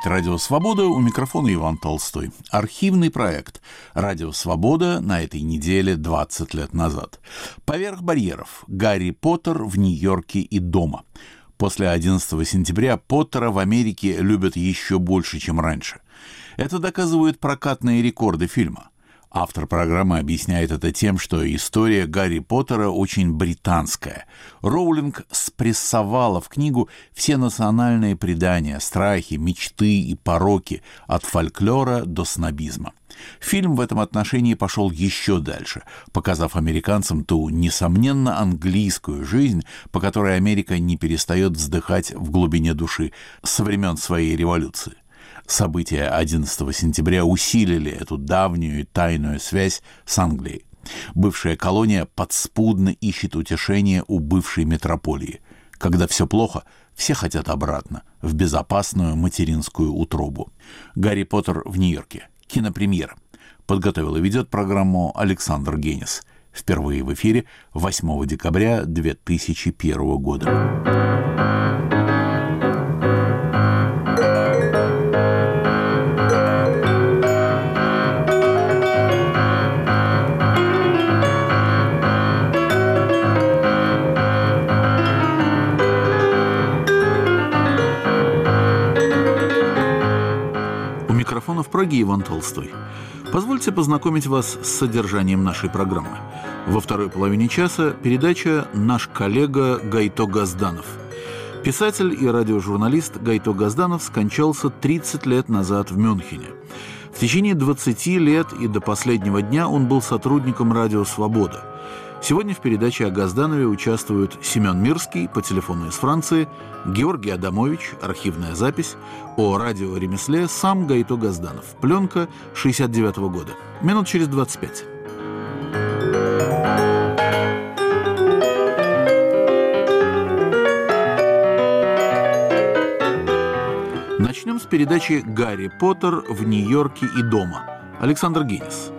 слушаете «Радио Свобода», у микрофона Иван Толстой. Архивный проект «Радио Свобода» на этой неделе 20 лет назад. «Поверх барьеров. Гарри Поттер в Нью-Йорке и дома». После 11 сентября Поттера в Америке любят еще больше, чем раньше. Это доказывают прокатные рекорды фильма. Автор программы объясняет это тем, что история Гарри Поттера очень британская. Роулинг спрессовала в книгу все национальные предания, страхи, мечты и пороки, от фольклора до снобизма. Фильм в этом отношении пошел еще дальше, показав американцам ту, несомненно, английскую жизнь, по которой Америка не перестает вздыхать в глубине души со времен своей революции. События 11 сентября усилили эту давнюю и тайную связь с Англией. Бывшая колония подспудно ищет утешение у бывшей метрополии. Когда все плохо, все хотят обратно, в безопасную материнскую утробу. «Гарри Поттер в Нью-Йорке». Кинопремьера. Подготовил и ведет программу Александр Генис. Впервые в эфире 8 декабря 2001 года. В Праге Иван Толстой. Позвольте познакомить вас с содержанием нашей программы. Во второй половине часа передача «Наш коллега Гайто Газданов». Писатель и радиожурналист Гайто Газданов скончался 30 лет назад в Мюнхене. В течение 20 лет и до последнего дня он был сотрудником «Радио Свобода». Сегодня в передаче о Газданове участвуют Семен Мирский по телефону из Франции, Георгий Адамович, архивная запись, о радиоремесле сам Гайто Газданов. Пленка 1969 года. Минут через 25. Начнем с передачи «Гарри Поттер в Нью-Йорке и дома». Александр Генис.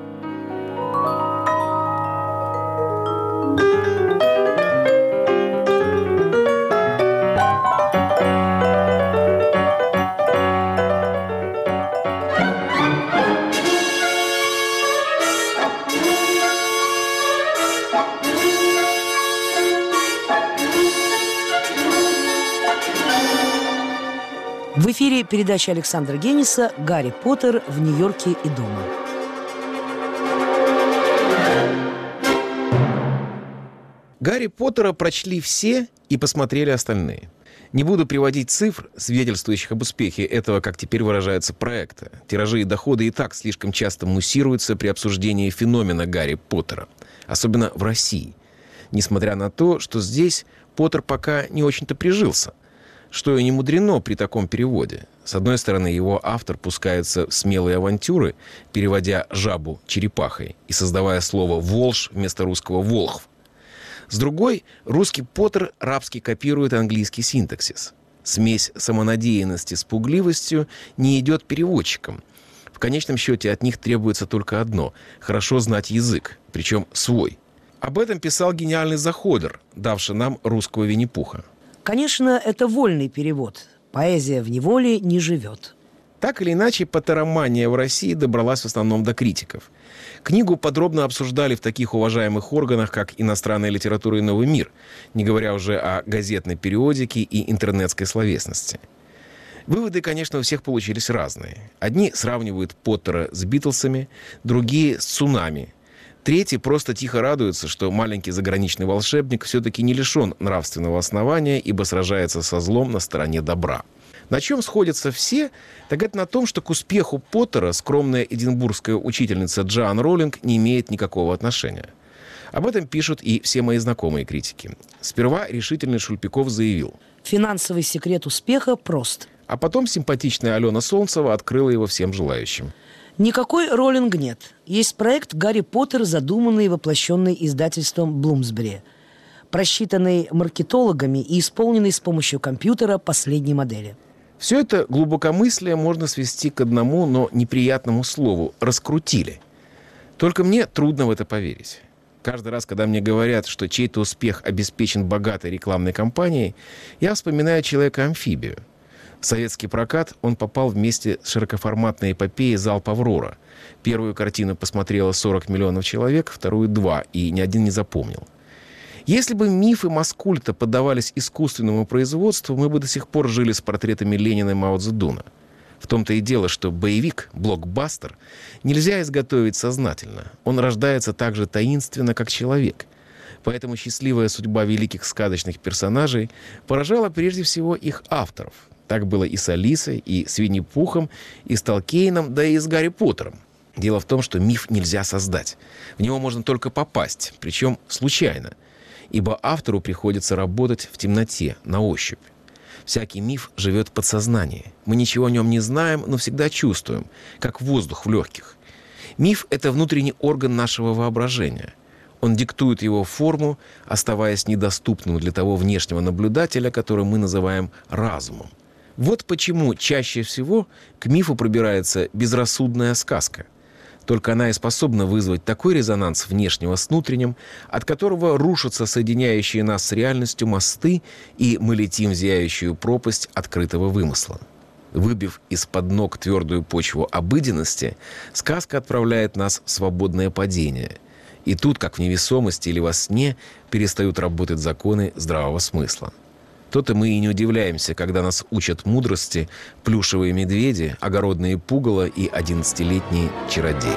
В эфире передача Александра Гениса «Гарри Поттер в Нью-Йорке и дома». Гарри Поттера прочли все и посмотрели остальные. Не буду приводить цифр, свидетельствующих об успехе этого, как теперь выражается, проекта. Тиражи и доходы и так слишком часто муссируются при обсуждении феномена Гарри Поттера. Особенно в России. Несмотря на то, что здесь Поттер пока не очень-то прижился. Что и не мудрено при таком переводе. С одной стороны, его автор пускается в смелые авантюры, переводя «жабу» черепахой и создавая слово «волжь» вместо русского «волхв». С другой, русский Поттер рабски копирует английский синтаксис. Смесь самонадеянности с пугливостью не идет переводчикам. В конечном счете от них требуется только одно – хорошо знать язык, причем свой. Об этом писал гениальный Заходер, давший нам русского Винни-Пуха. Конечно, это вольный перевод. Поэзия в неволе не живет. Так или иначе, поттеромания в России добралась в основном до критиков. Книгу подробно обсуждали в таких уважаемых органах, как «Иностранная литература и новый мир», не говоря уже о газетной периодике и интернетской словесности. Выводы, конечно, у всех получились разные. Одни сравнивают Поттера с Битлсами, другие с цунами. Третьи просто тихо радуются, что маленький заграничный волшебник все-таки не лишен нравственного основания, ибо сражается со злом на стороне добра. На чем сходятся все, так это на том, что к успеху Поттера скромная эдинбургская учительница Джоан Роулинг не имеет никакого отношения. Об этом пишут и все мои знакомые критики. Сперва решительный Шульпиков заявил: финансовый секрет успеха прост. А потом симпатичная Алена Солнцева открыла его всем желающим. Никакой Роллинг нет. Есть проект «Гарри Поттер», задуманный и воплощенный издательством Блумсбери, просчитанный маркетологами и исполненный с помощью компьютера последней модели. Все это глубокомыслие можно свести к одному, но неприятному слову – раскрутили. Только мне трудно в это поверить. Каждый раз, когда мне говорят, что чей-то успех обеспечен богатой рекламной кампанией, я вспоминаю человека-амфибию. В советский прокат он попал вместе с широкоформатной эпопеей «Залп Аврора». Первую картину посмотрело 40 миллионов человек, вторую — 2, и ни один не запомнил. Если бы мифы Маскульта поддавались искусственному производству, мы бы до сих пор жили с портретами Ленина и Мао Цзэдуна. В том-то и дело, что боевик, блокбастер, нельзя изготовить сознательно. Он рождается так же таинственно, как человек. Поэтому счастливая судьба великих сказочных персонажей поражала прежде всего их авторов. Так было и с Алисой, и с Винни-Пухом, и с Толкиеном, да и с Гарри Поттером. Дело в том, что миф нельзя создать. В него можно только попасть, причем случайно. Ибо автору приходится работать в темноте, на ощупь. Всякий миф живет в подсознании. Мы ничего о нем не знаем, но всегда чувствуем, как воздух в легких. Миф — это внутренний орган нашего воображения. Он диктует его форму, оставаясь недоступным для того внешнего наблюдателя, который мы называем разумом. Вот почему чаще всего к мифу пробирается безрассудная сказка. Только она и способна вызвать такой резонанс внешнего с внутренним, от которого рушатся соединяющие нас с реальностью мосты, и мы летим в зияющую пропасть открытого вымысла. Выбив из-под ног твердую почву обыденности, сказка отправляет нас в свободное падение. И тут, как в невесомости или во сне, перестают работать законы здравого смысла. То-то мы и не удивляемся, когда нас учат мудрости плюшевые медведи, огородные пугало и 11-летние чародеи.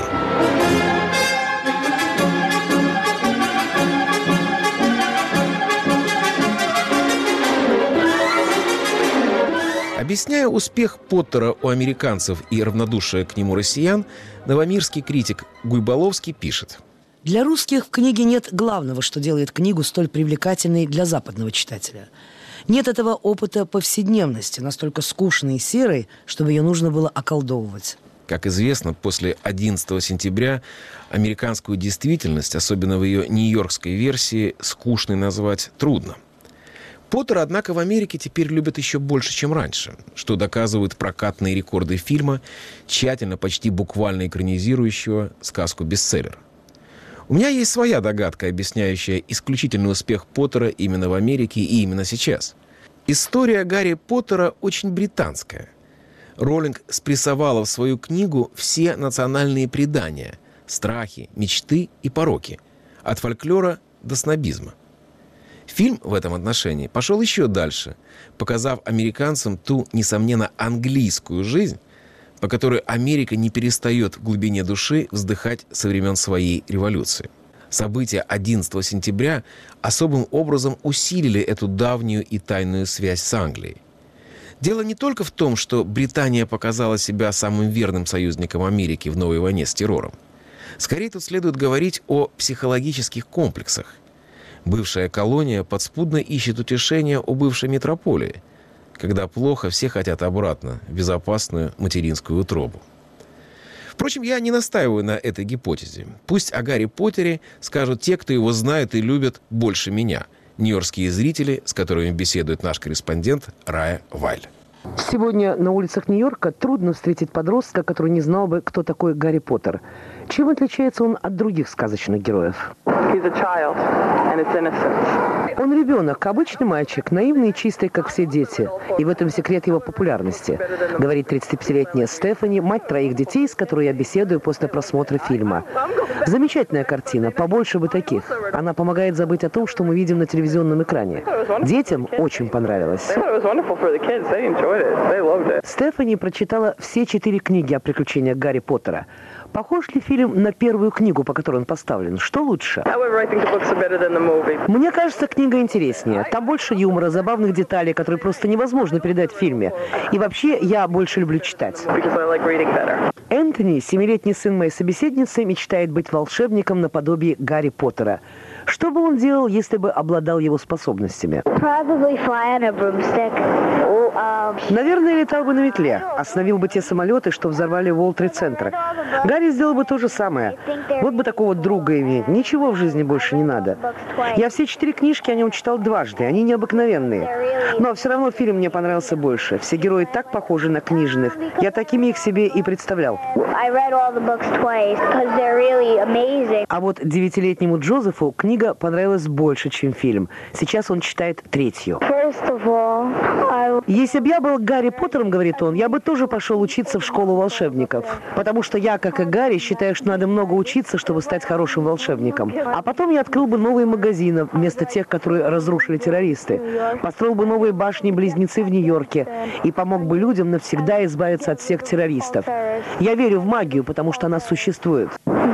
Объясняя успех Поттера у американцев и равнодушие к нему россиян, новомирский критик Гуйболовский пишет: Для русских в книге нет главного, что делает книгу столь привлекательной для западного читателя. Нет этого опыта повседневности, настолько скучной и серой, чтобы ее нужно было околдовывать. Как известно, после 11 сентября американскую действительность, особенно в ее нью-йоркской версии, скучной назвать трудно. Поттера, однако, в Америке теперь любят еще больше, чем раньше, что доказывают прокатные рекорды фильма, тщательно, почти буквально экранизирующего сказку-бестселлер. У меня есть своя догадка, объясняющая исключительный успех Поттера именно в Америке и именно сейчас. История Гарри Поттера очень британская. Роллинг спрессовала в свою книгу все национальные предания, страхи, мечты и пороки, от фольклора до снобизма. Фильм в этом отношении пошел еще дальше, показав американцам ту, несомненно, английскую жизнь, по которой Америка не перестает в глубине души вздыхать со времен своей революции. События 11 сентября особым образом усилили эту давнюю и тайную связь с Англией. Дело не только в том, что Британия показала себя самым верным союзником Америки в новой войне с террором. Скорее, тут следует говорить о психологических комплексах. Бывшая колония подспудно ищет утешения у бывшей метрополии. Когда плохо, все хотят обратно, в безопасную материнскую утробу. Впрочем, я не настаиваю на этой гипотезе. Пусть о Гарри Поттере скажут те, кто его знает и любит больше меня. Нью-йоркские зрители, с которыми беседует наш корреспондент Рая Вайль. Сегодня на улицах Нью-Йорка трудно встретить подростка, который не знал бы, кто такой Гарри Поттер. Чем отличается он от других сказочных героев? Он ребенок, обычный мальчик, наивный и чистый, как все дети. И в этом секрет его популярности, говорит 35-летняя Стефани, мать 3 детей, с которой я беседую после просмотра фильма. Замечательная картина, побольше бы таких. Она помогает забыть о том, что мы видим на телевизионном экране. Детям очень понравилось. Стефани прочитала все 4 книги о приключениях Гарри Поттера. Похож ли фильм на первую книгу, по которой он поставлен? Что лучше? Мне кажется, книга интереснее. Там больше юмора, забавных деталей, которые просто невозможно передать в фильме. И вообще, я больше люблю читать. Энтони, 7-летний сын моей собеседницы, мечтает быть волшебником наподобие Гарри Поттера. Что бы он делал, если бы обладал его способностями? Наверное, летал бы на метле, остановил бы те самолеты, что взорвали World Trade Center. Гарри сделал бы то же самое. Вот бы такого друга иметь. Ничего в жизни больше не надо. Я все 4 книжки о нем читал дважды. Они необыкновенные. Но все равно фильм мне понравился больше. Все герои так похожи на книжных. Я такими их себе и представлял. А вот 9-летнему Джозефу книга понравилась больше, чем фильм. Сейчас он читает 3-ю. Если бы я был Гарри Поттером, говорит он, я бы тоже пошел учиться в школу волшебников. Потому что я, как и Гарри, считаю, что надо много учиться, чтобы стать хорошим волшебником. А потом я открыл бы новые магазины вместо тех, которые разрушили террористы. Построил бы новые башни-близнецы в Нью-Йорке и помог бы людям навсегда избавиться от всех террористов. Я верю в магию, потому что она существует.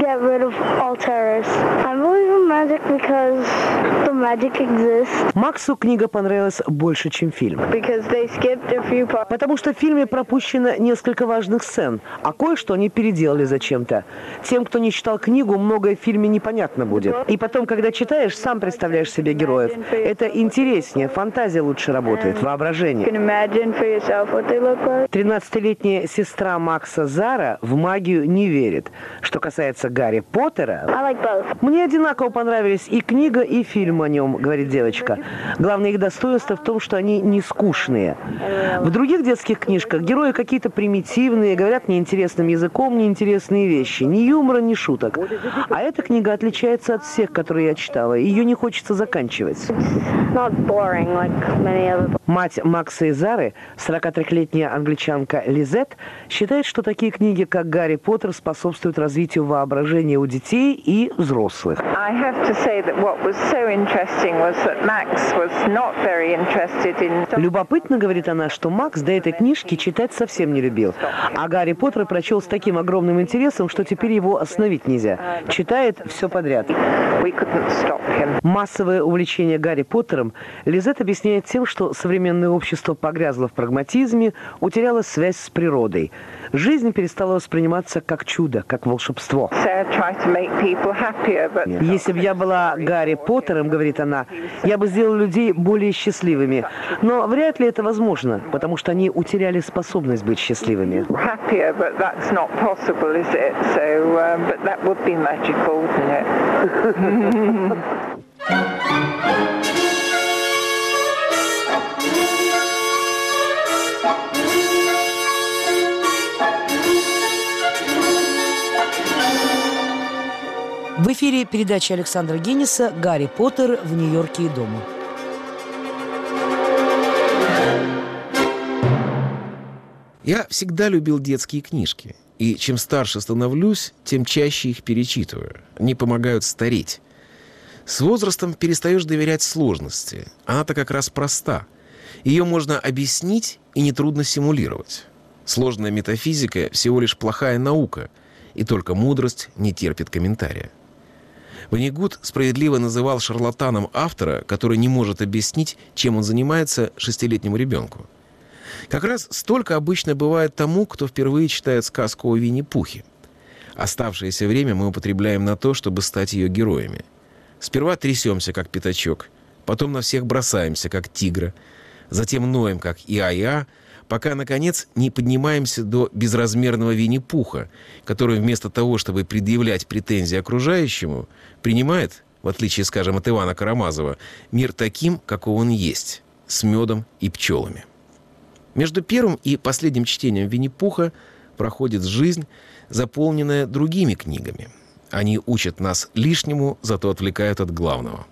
Максу книга понравилась больше, чем фильм. Потому что в фильме пропущено несколько важных сцен, а кое-что они переделали зачем-то. Тем, кто не читал книгу, многое в фильме непонятно будет. И потом, когда читаешь, сам представляешь себе героев. Это интереснее, фантазия лучше работает, воображение. 13-летняя сестра Макса Зара в магию не верит. Что касается Гарри Поттера, мне одинаково понравились и книга, и фильм о нем, говорит девочка. Главное их достоинство в том, что они не скучные. В других детских книжках герои какие-то примитивные, говорят неинтересным языком, неинтересные вещи. Ни юмора, ни шуток. А эта книга отличается от всех, которые я читала. Ее не хочется заканчивать. Мать Макса и Зары, 43-летняя англичанка Лизет, считает, что такие книги, как «Гарри Поттер», способствуют развитию воображения у детей и взрослых. Любопытно, говорит она, что Макс до этой книжки читать совсем не любил. А Гарри Поттер прочел с таким огромным интересом, что теперь его остановить нельзя. Читает все подряд. Массовое увлечение Гарри Поттером Лизет объясняет тем, что современное общество погрязло в прагматизме, утеряло связь с природой. Жизнь перестала восприниматься как чудо, как волшебство. Если бы я была Гарри Поттером, говорит она, я бы сделала людей более счастливыми. Но вряд ли это возможно, потому что они утеряли способность быть счастливыми. В эфире передача Александра Генниса «Гарри Поттер в Нью-Йорке и дома». Я всегда любил детские книжки. И чем старше становлюсь, тем чаще их перечитываю. Они помогают стареть. С возрастом перестаешь доверять сложности. Она-то как раз проста. Ее можно объяснить и нетрудно симулировать. Сложная метафизика всего лишь плохая наука, и только мудрость не терпит комментария. Воннегут справедливо называл шарлатаном автора, который не может объяснить, чем он занимается 6-летнему ребенку. Как раз столько обычно бывает тому, кто впервые читает сказку о Винни-Пухе. Оставшееся время мы употребляем на то, чтобы стать ее героями. Сперва трясемся, как пятачок, потом на всех бросаемся, как тигра, затем ноем, как Иа-Иа, пока, наконец, не поднимаемся до безразмерного Винни-Пуха, который вместо того, чтобы предъявлять претензии окружающему, принимает, в отличие, скажем, от Ивана Карамазова, мир таким, каков он есть, с медом и пчелами. Между первым и последним чтением Винни-Пуха проходит жизнь, заполненная другими книгами. Они учат нас лишнему, зато отвлекают от главного.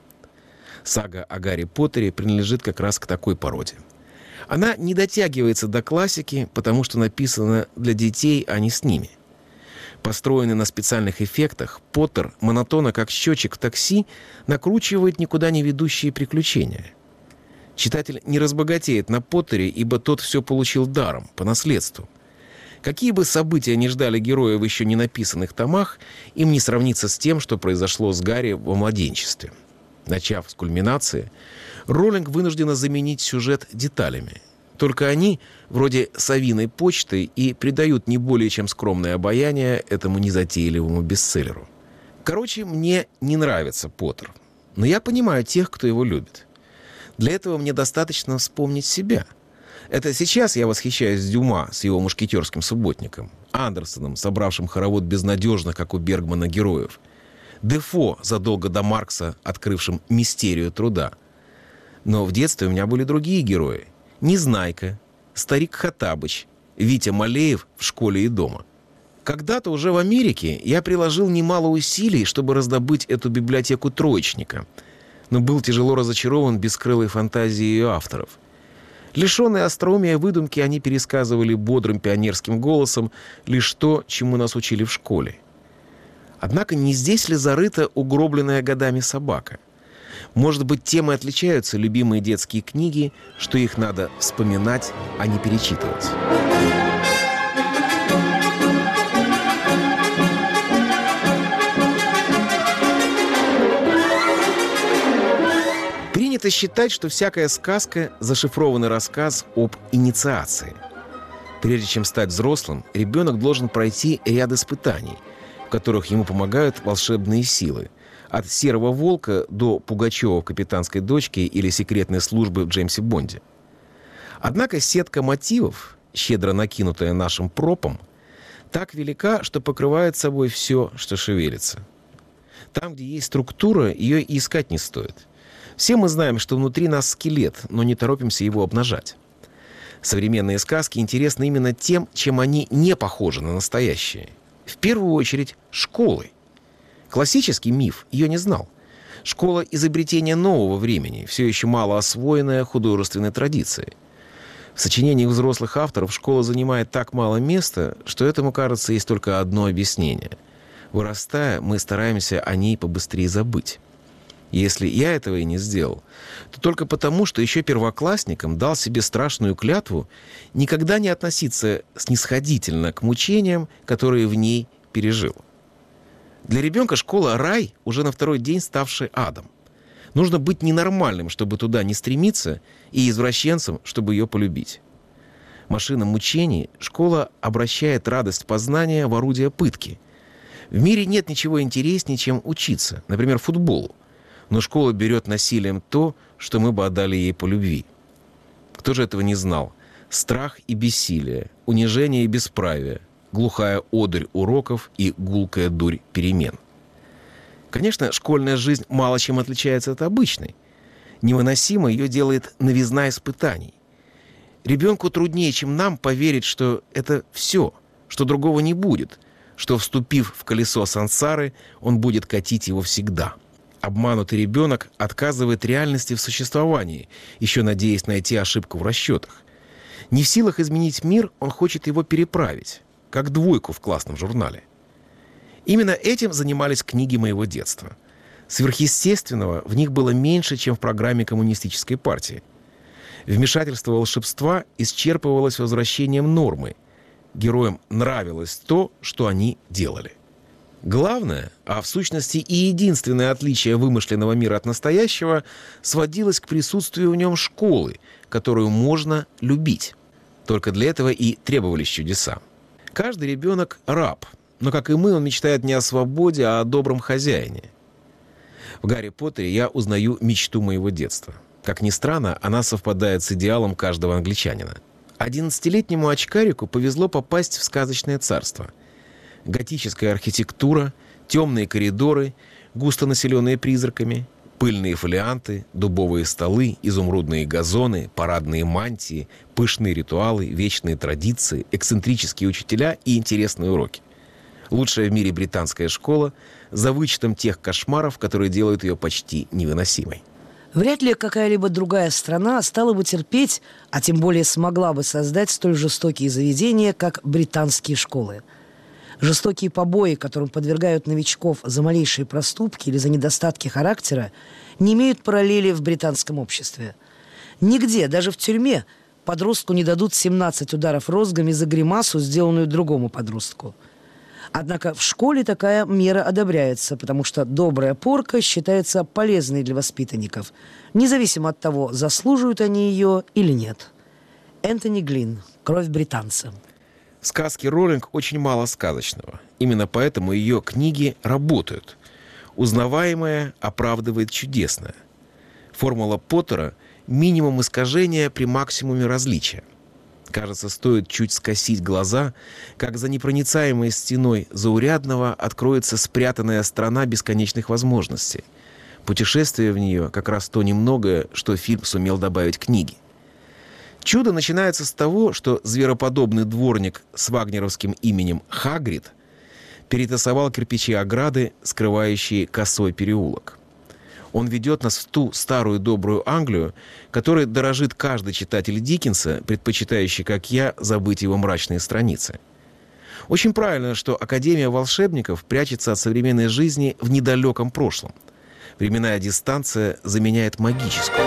Сага о Гарри Поттере принадлежит как раз к такой породе. Она не дотягивается до классики, потому что написана для детей, а не с ними. Построенный на специальных эффектах, Поттер, монотонно как счетчик в такси, накручивает никуда не ведущие приключения. Читатель не разбогатеет на Поттере, ибо тот все получил даром, по наследству. Какие бы события ни ждали героя в еще не написанных томах, им не сравнится с тем, что произошло с Гарри во младенчестве. Начав с кульминации, Роулинг вынуждена заменить сюжет деталями. Только они, вроде совиной почты, и придают не более чем скромное обаяние этому незатейливому бестселлеру. Короче, мне не нравится Поттер. Но я понимаю тех, кто его любит. Для этого мне достаточно вспомнить себя. Это сейчас я восхищаюсь Дюма с его мушкетерским субботником, Андерсоном, собравшим хоровод безнадежных, как у Бергмана, героев, Дефо, задолго до Маркса, открывшим мистерию труда. Но в детстве у меня были другие герои. Незнайка, старик Хаттабыч, Витя Малеев в «Школе и дома». Когда-то уже в Америке я приложил немало усилий, чтобы раздобыть эту библиотеку троечника, но был тяжело разочарован бескрылой фантазией ее авторов. Лишенные остроумия выдумки, они пересказывали бодрым пионерским голосом лишь то, чему нас учили в школе. Однако не здесь ли зарыта угробленная годами собака? Может быть, тем и отличаются любимые детские книги, что их надо вспоминать, а не перечитывать. Принято считать, что всякая сказка – зашифрованный рассказ об инициации. Прежде чем стать взрослым, ребенок должен пройти ряд испытаний, в которых ему помогают волшебные силы. От серого волка до Пугачева в «Капитанской дочке» или секретной службы в Джеймсе Бонде. Однако сетка мотивов, щедро накинутая нашим пропом, так велика, что покрывает собой все, что шевелится. Там, где есть структура, ее и искать не стоит. Все мы знаем, что внутри нас скелет, но не торопимся его обнажать. Современные сказки интересны именно тем, чем они не похожи на настоящие. В первую очередь, школой. Классический миф ее не знал. Школа – изобретение нового времени, все еще мало освоенная художественной традицией. В сочинениях взрослых авторов школа занимает так мало места, что этому, кажется, есть только одно объяснение. Вырастая, мы стараемся о ней побыстрее забыть. Если я этого и не сделал, то только потому, что еще первоклассникам дал себе страшную клятву никогда не относиться снисходительно к мучениям, которые в ней пережил. Для ребенка школа – рай, уже на второй день ставший адом. Нужно быть ненормальным, чтобы туда не стремиться, и извращенцем, чтобы ее полюбить. Машина мучений школа обращает радость познания в орудие пытки. В мире нет ничего интереснее, чем учиться, например, футболу. Но школа берет насилием то, что мы бы отдали ей по любви. Кто же этого не знал? Страх и бессилие, унижение и бесправие, глухая одурь уроков и гулкая дурь перемен. Конечно, школьная жизнь мало чем отличается от обычной. Невыносимо ее делает новизна испытаний. Ребенку труднее, чем нам, поверить, что это все, что другого не будет, что, вступив в колесо сансары, он будет катить его всегда. Обманутый ребенок отказывает реальности в существовании, еще надеясь найти ошибку в расчетах. Не в силах изменить мир, он хочет его переправить, как двойку в классном журнале. Именно этим занимались книги моего детства. Сверхъестественного в них было меньше, чем в программе коммунистической партии. Вмешательство волшебства исчерпывалось возвращением нормы. Героям нравилось то, что они делали. Главное, а в сущности и единственное отличие вымышленного мира от настоящего, сводилось к присутствию в нем школы, которую можно любить. Только для этого и требовались чудеса. Каждый ребенок – раб, но, как и мы, он мечтает не о свободе, а о добром хозяине. В «Гарри Поттере» я узнаю мечту моего детства. Как ни странно, она совпадает с идеалом каждого англичанина. 11-летнему очкарику повезло попасть в сказочное царство. Готическая архитектура, темные коридоры, густонаселенные призраками, пыльные фолианты, дубовые столы, изумрудные газоны, парадные мантии, пышные ритуалы, вечные традиции, эксцентрические учителя и интересные уроки. Лучшая в мире британская школа, за вычетом тех кошмаров, которые делают ее почти невыносимой. Вряд ли какая-либо другая страна стала бы терпеть, а тем более смогла бы создать столь жестокие заведения, как британские школы. Жестокие побои, которым подвергают новичков за малейшие проступки или за недостатки характера, не имеют параллели в британском обществе. Нигде, даже в тюрьме, подростку не дадут 17 ударов розгами за гримасу, сделанную другому подростку. Однако в школе такая мера одобряется, потому что добрая порка считается полезной для воспитанников, независимо от того, заслуживают они ее или нет. Энтони Глин. «Кровь британца». В сказке Роллинг очень мало сказочного. Именно поэтому ее книги работают. Узнаваемое оправдывает чудесное. Формула Поттера – минимум искажения при максимуме различия. Кажется, стоит чуть скосить глаза, как за непроницаемой стеной заурядного откроется спрятанная страна бесконечных возможностей. Путешествие в нее как раз то немногое, что фильм сумел добавить книге. Чудо начинается с того, что звероподобный дворник с вагнеровским именем Хагрид перетасовал кирпичи ограды, скрывающие косой переулок. Он ведет нас в ту старую добрую Англию, которой дорожит каждый читатель Диккенса, предпочитающий, как я, забыть его мрачные страницы. Очень правильно, что Академия волшебников прячется от современной жизни в недалеком прошлом. Временная дистанция заменяет магическую.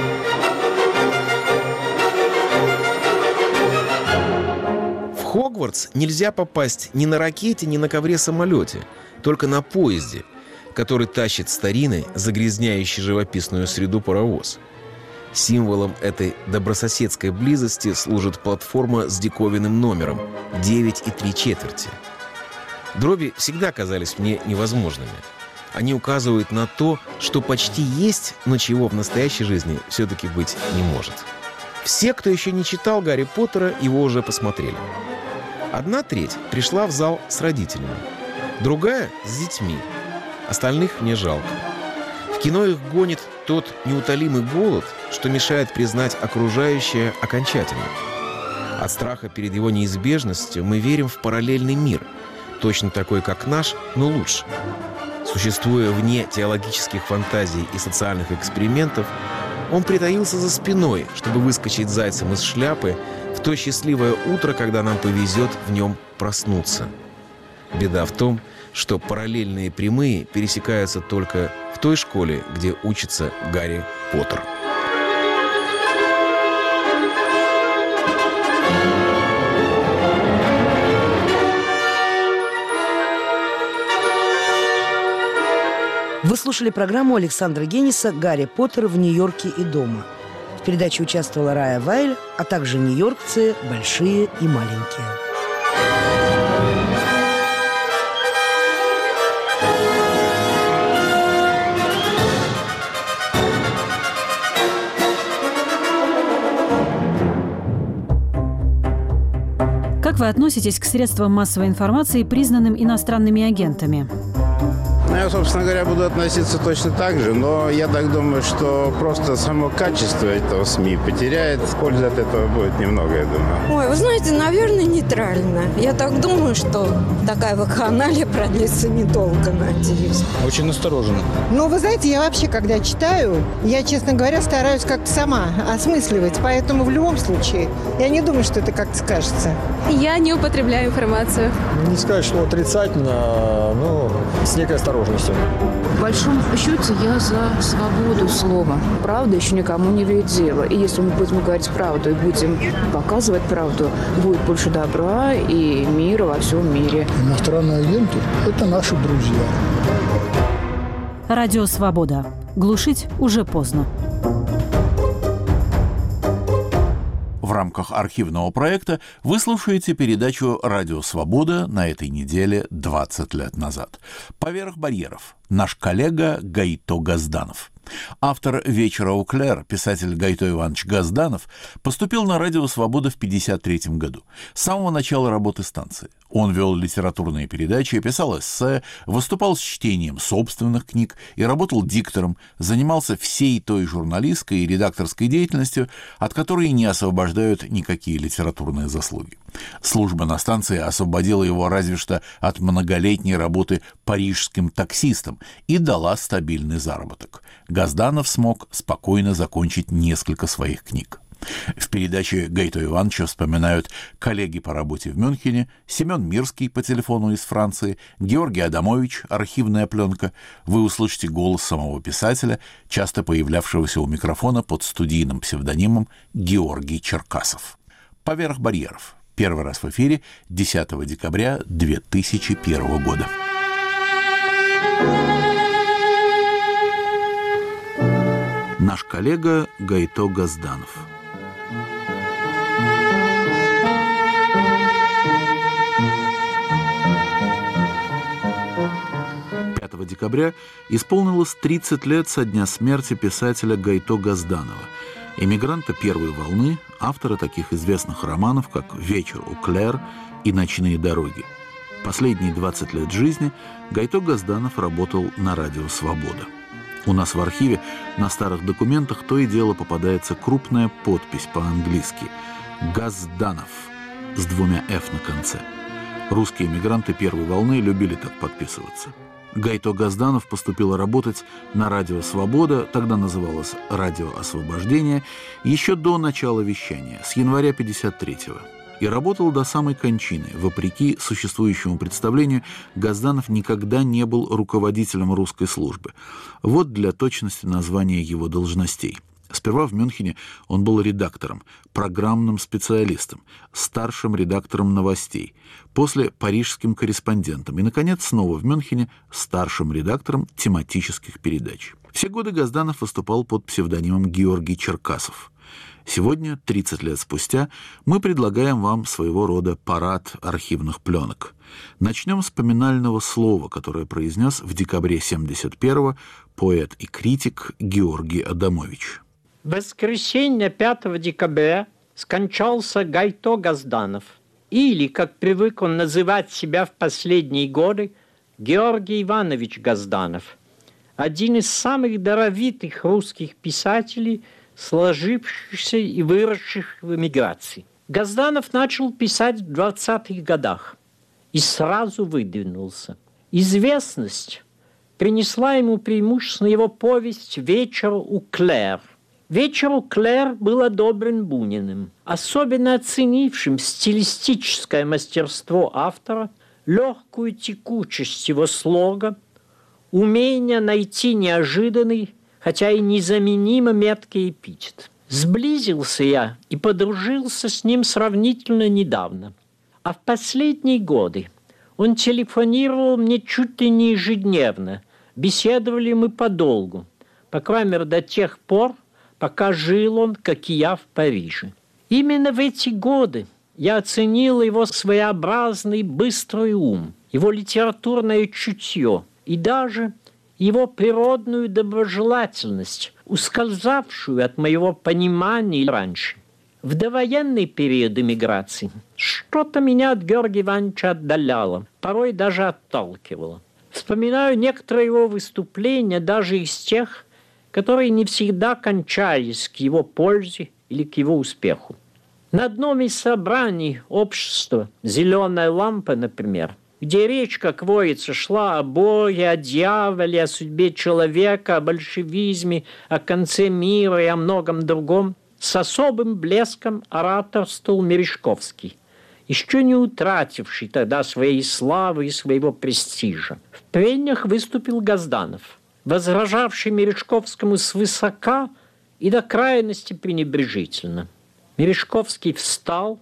В Хогвартс нельзя попасть ни на ракете, ни на ковре-самолете, только на поезде, который тащит старинный, загрязняющий живописную среду паровоз. Символом этой добрососедской близости служит платформа с диковинным номером 9 3/4. Дроби всегда казались мне невозможными. Они указывают на то, что почти есть, но чего в настоящей жизни все-таки быть не может. Все, кто еще не читал Гарри Поттера, его уже посмотрели. 1/3 пришла в зал с родителями, другая — с детьми. Остальных мне жалко. В кино их гонит тот неутолимый голод, что мешает признать окружающее окончательно. От страха перед его неизбежностью мы верим в параллельный мир, точно такой, как наш, но лучше. Существуя вне теологических фантазий и социальных экспериментов, он притаился за спиной, чтобы выскочить зайцем из шляпы в то счастливое утро, когда нам повезет в нем проснуться. Беда в том, что параллельные прямые пересекаются только в той школе, где учится Гарри Поттер. Вы слушали программу Александра Генниса «Гарри Поттер в Нью-Йорке и дома». В передаче участвовала Рая Вайль, а также нью-йоркцы большие и маленькие. Как вы относитесь к средствам массовой информации, признанным иностранными агентами? Я, собственно говоря, буду относиться точно так же, но я так думаю, что просто само качество этого СМИ потеряет. Пользы от этого будет немного, я думаю. Ой, вы знаете, наверное, нейтрально. Я так думаю, что такая вакханалия продлится недолго, надеюсь. Очень настороженно. Ну, вы знаете, я вообще, когда читаю, я, честно говоря, стараюсь как-то сама осмысливать. Поэтому в любом случае, я не думаю, что это как-то скажется. Я не употребляю информацию. Не сказать, что отрицательно, но с некой осторожностью. В большом счете я за свободу слова. Правда еще никому не имеет дела. И если мы будем говорить правду и будем показывать правду, будет больше добра и мира во всем мире. Иностранные агенты – это наши друзья. Радио «Свобода». Глушить уже поздно. В рамках архивного проекта вы слушаете передачу «Радио Свобода» на этой неделе 20 лет назад. «Поверх барьеров» наш коллега Гайто Газданов. Автор «Вечера у Клэр», писатель Гайто Иванович Газданов, поступил на «Радио Свобода» в 1953 году, с самого начала работы станции. Он вел литературные передачи, писал эссе, выступал с чтением собственных книг и работал диктором, занимался всей той журналистской и редакторской деятельностью, от которой не освобождают никакие литературные заслуги. Служба на станции освободила его разве что от многолетней работы парижским таксистом и дала стабильный заработок. Газданов смог спокойно закончить несколько своих книг. В передаче Гайто Ивановича вспоминают коллеги по работе в Мюнхене, Семен Мирский по телефону из Франции, Георгий Адамович, архивная пленка. Вы услышите голос самого писателя, часто появлявшегося у микрофона под студийным псевдонимом Георгий Черкасов. «Поверх барьеров». Первый раз в эфире 10 декабря 2001 года. Наш коллега Гайто Газданов. Декабря исполнилось 30 лет со дня смерти писателя Гайто Газданова, эмигранта первой волны, автора таких известных романов, как «Вечер у Клэр» и «Ночные дороги». Последние 20 лет жизни Гайто Газданов работал на радио «Свобода». У нас в архиве на старых документах то и дело попадается крупная подпись по-английски «Газданов» с 2 «Ф» на конце. Русские эмигранты первой волны любили так подписываться. Гайто Газданов поступил работать на радио «Свобода», тогда называлось «Радио Освобождение», еще до начала вещания, с января 1953-го. И работал до самой кончины. Вопреки существующему представлению, Газданов никогда не был руководителем русской службы. Вот для точности названия его должностей. Сперва в Мюнхене он был редактором, программным специалистом, старшим редактором новостей, после парижским корреспондентом и, наконец, снова в Мюнхене старшим редактором тематических передач. Все годы Газданов выступал под псевдонимом Георгий Черкасов. Сегодня, 30 лет спустя, мы предлагаем вам своего рода парад архивных пленок. Начнем с поминального слова, которое произнес в декабре 1971-го поэт и критик Георгий Адамович. В воскресенье 5 декабря скончался Гайто Газданов, или, как привык он называть себя в последние годы, Георгий Иванович Газданов, один из самых даровитых русских писателей, сложившихся и выросших в эмиграции. Газданов начал писать в 20-х годах и сразу выдвинулся. Известность принесла ему преимущественно его повесть «Вечер у Клэр». «Вечер у Клэр» был одобрен Буниным, особенно оценившим стилистическое мастерство автора, легкую текучесть его слога, умение найти неожиданный, хотя и незаменимо меткий эпитет. Сблизился я и подружился с ним сравнительно недавно. А в последние годы он телефонировал мне чуть ли не ежедневно. Беседовали мы подолгу, по крайней мере до тех пор, пока жил он, как и я, в Париже. Именно в эти годы я оценил его своеобразный быстрый ум, его литературное чутье и даже его природную доброжелательность, ускользавшую от моего понимания раньше. В довоенный период эмиграции что-то меня от Георгия Ивановича отдаляло, порой даже отталкивало. Вспоминаю некоторые его выступления, даже из тех, которые не всегда кончались к его пользе или к его успеху. На одном из собраний общества «Зеленая лампа», например, где речь, как водится, шла о Боге, о дьяволе, о судьбе человека, о большевизме, о конце мира и о многом другом, с особым блеском ораторствовал Мережковский, еще не утративший тогда своей славы и своего престижа. В прениях выступил Газданов, возражавший Мережковскому свысока и до крайности пренебрежительно. Мережковский встал,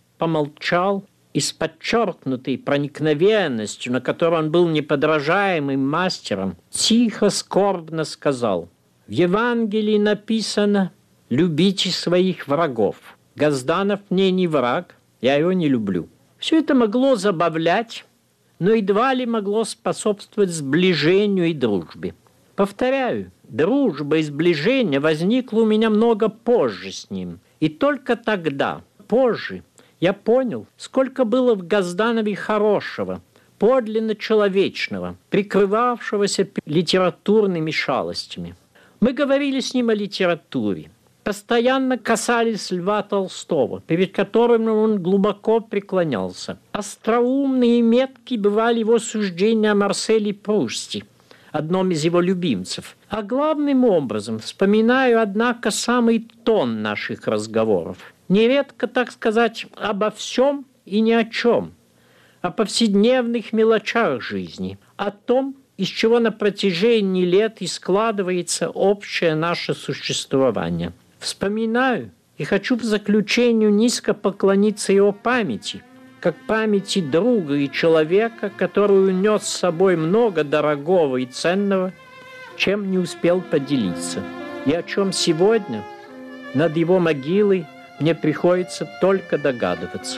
помолчал и с подчеркнутой проникновенностью, на которой он был неподражаемым мастером, тихо, скорбно сказал: «В Евангелии написано: любите своих врагов. Газданов мне не враг, я его не люблю». Все это могло забавлять, но едва ли могло способствовать сближению и дружбе. Повторяю, дружба и сближение возникло у меня много позже с ним. И только тогда, позже, я понял, сколько было в Газданове хорошего, подлинно человечного, прикрывавшегося литературными шалостями. Мы говорили с ним о литературе, постоянно касались Льва Толстого, перед которым он глубоко преклонялся. Остроумные и меткие бывали его суждения о Марселе Прусте, одном из его любимцев. А главным образом вспоминаю, однако, самый тон наших разговоров. Нередко, так сказать, обо всем и ни о чем, о повседневных мелочах жизни, о том, из чего на протяжении лет и складывается общее наше существование. Вспоминаю и хочу в заключению низко поклониться его памяти, как памяти друга и человека, который унес с собой много дорогого и ценного, чем не успел поделиться, и о чем сегодня над его могилой мне приходится только догадываться.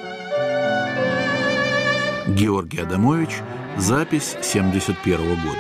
Георгий Адамович, запись 1971 года.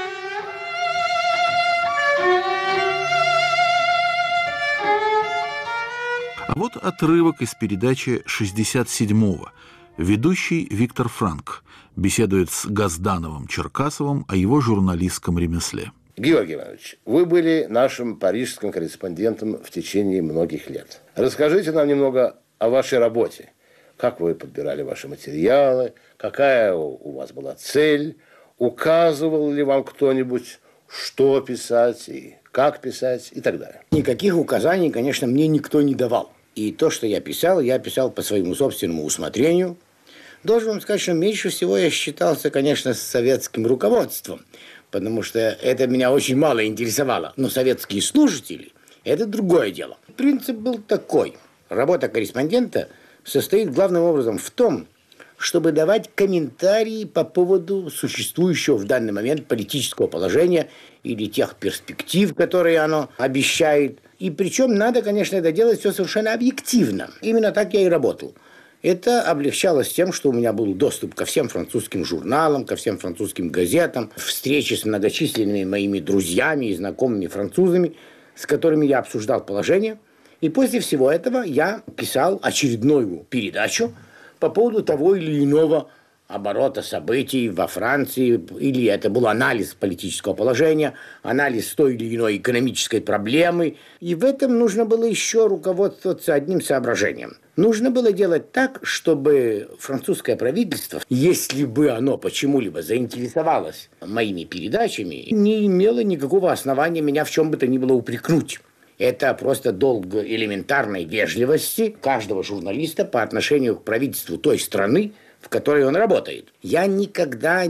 А вот отрывок из передачи 67-го. Ведущий Виктор Франк беседует с Газдановым Черкасовым о его журналистском ремесле. Георгий Иванович, вы были нашим парижским корреспондентом в течение многих лет. Расскажите нам немного о вашей работе. Как вы подбирали ваши материалы, какая у вас была цель, Указывал ли вам кто-нибудь, что писать и как писать и так далее? Никаких указаний, конечно, мне никто не давал. И то, что я писал по своему собственному усмотрению. Должен вам сказать, что меньше всего я считался, конечно, с советским руководством, потому что это меня очень мало интересовало. Но советские слушатели – это другое дело. Принцип был такой. Работа корреспондента состоит главным образом в том, чтобы давать комментарии по поводу существующего в данный момент политического положения или тех перспектив, которые оно обещает. И причем надо, конечно, это делать все совершенно объективно. Именно так я и работал. Это облегчалось тем, что у меня был доступ ко всем французским журналам, ко всем французским газетам, встречи с многочисленными моими друзьями и знакомыми французами, с которыми я обсуждал положение. И после всего этого я писал очередную передачу по поводу того или иного оборота событий во Франции, или это был анализ политического положения, анализ той или иной экономической проблемы. И в этом нужно было еще руководствоваться одним соображением. Нужно было делать так, чтобы французское правительство, если бы оно почему-либо заинтересовалось моими передачами, не имело никакого основания меня в чем бы то ни было упрекнуть. Это просто долг элементарной вежливости каждого журналиста по отношению к правительству той страны, в которой он работает. Я никогда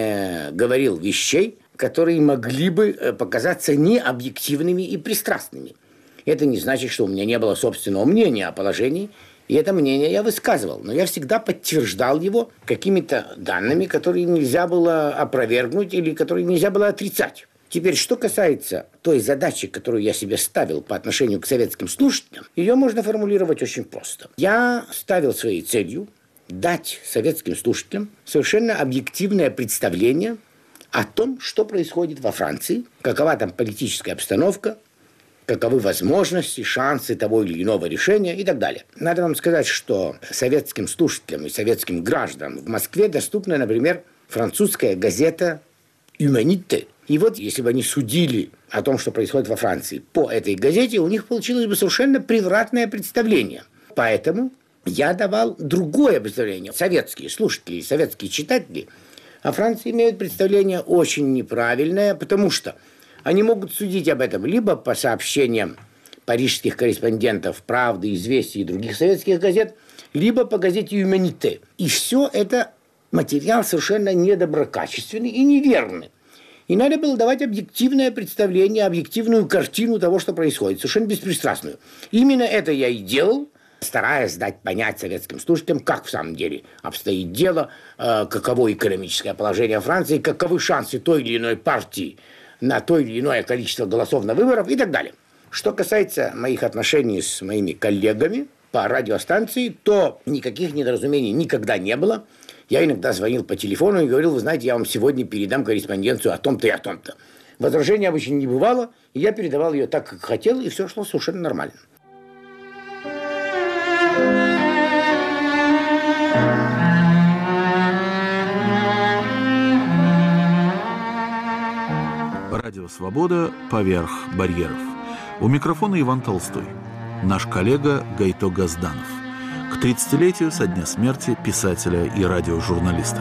не говорил вещей, которые могли бы показаться необъективными и пристрастными. Это не значит, что у меня не было собственного мнения о положении, и это мнение я высказывал. Но я всегда подтверждал его какими-то данными, которые нельзя было опровергнуть или которые нельзя было отрицать. Теперь, что касается той задачи, которую я себе ставил по отношению к советским слушателям, ее можно формулировать очень просто. Я ставил своей целью дать советским слушателям совершенно объективное представление о том, что происходит во Франции, какова там политическая обстановка, каковы возможности, шансы того или иного решения и так далее. Надо вам сказать, что советским слушателям и советским гражданам в Москве доступна, например, французская газета «Humanité». И вот, если бы они судили о том, что происходит во Франции, по этой газете, у них получилось бы совершенно превратное представление. Поэтому я давал другое представление. Советские слушатели, советские читатели о Франции имеют представление очень неправильное, потому что они могут судить об этом либо по сообщениям парижских корреспондентов «Правды», «Известий» и других советских газет, либо по газете «Humanité». И все это материал совершенно недоброкачественный и неверный. И надо было давать объективное представление, объективную картину того, что происходит, совершенно беспристрастную. Именно это я и делал, стараясь дать понять советским слушателям, как в самом деле обстоит дело, каково экономическое положение Франции, каковы шансы той или иной партии на то или иное количество голосов на выборах и так далее. Что касается моих отношений с моими коллегами по радиостанции, то никаких недоразумений никогда не было. Я иногда звонил по телефону и говорил: вы знаете, я вам сегодня передам корреспонденцию о том-то и о том-то. Возражений обычно не бывало, и я передавал ее так, как хотел, и все шло совершенно нормально. Радио «Свобода. Поверх барьеров». У микрофона Иван Толстой. Наш коллега Гайто Газданов. К 30-летию со дня смерти писателя и радиожурналиста.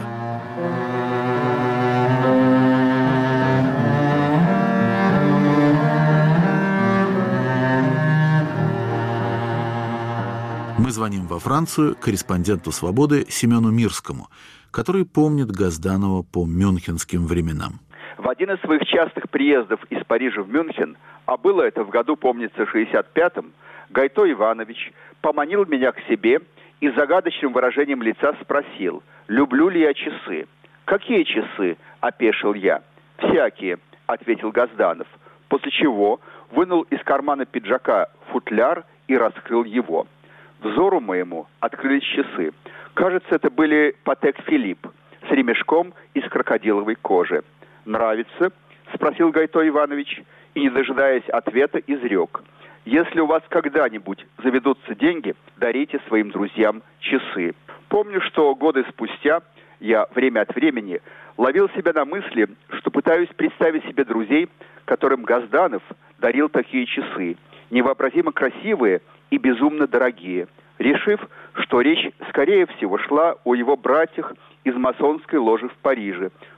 Мы звоним во Францию корреспонденту «Свободы» Семену Мирскому, который помнит Газданова по мюнхенским временам. В один из своих частых приездов из Парижа в Мюнхен, а было это в году, помнится, 65-м, Гайто Иванович поманил меня к себе и загадочным выражением лица спросил, люблю ли я часы. «Какие часы?» – опешил я. «Всякие», – ответил Газданов, после чего вынул из кармана пиджака футляр и раскрыл его. Взору моему открылись часы. Кажется, это были Патек Филипп с ремешком из крокодиловой кожи. «Нравится?» – спросил Гайто Иванович, и, не дожидаясь ответа, изрек. «Если у вас когда-нибудь заведутся деньги, дарите своим друзьям часы». Помню, что годы спустя я время от времени ловил себя на мысли, что пытаюсь представить себе друзей, которым Газданов дарил такие часы, невообразимо красивые и безумно дорогие, решив, что речь, скорее всего, шла о его братьях из масонской ложи в Париже,